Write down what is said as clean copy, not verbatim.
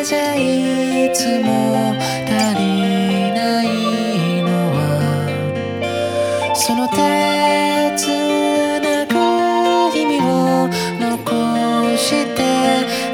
じゃいつも足りないのはその手をつなぐ意味を残して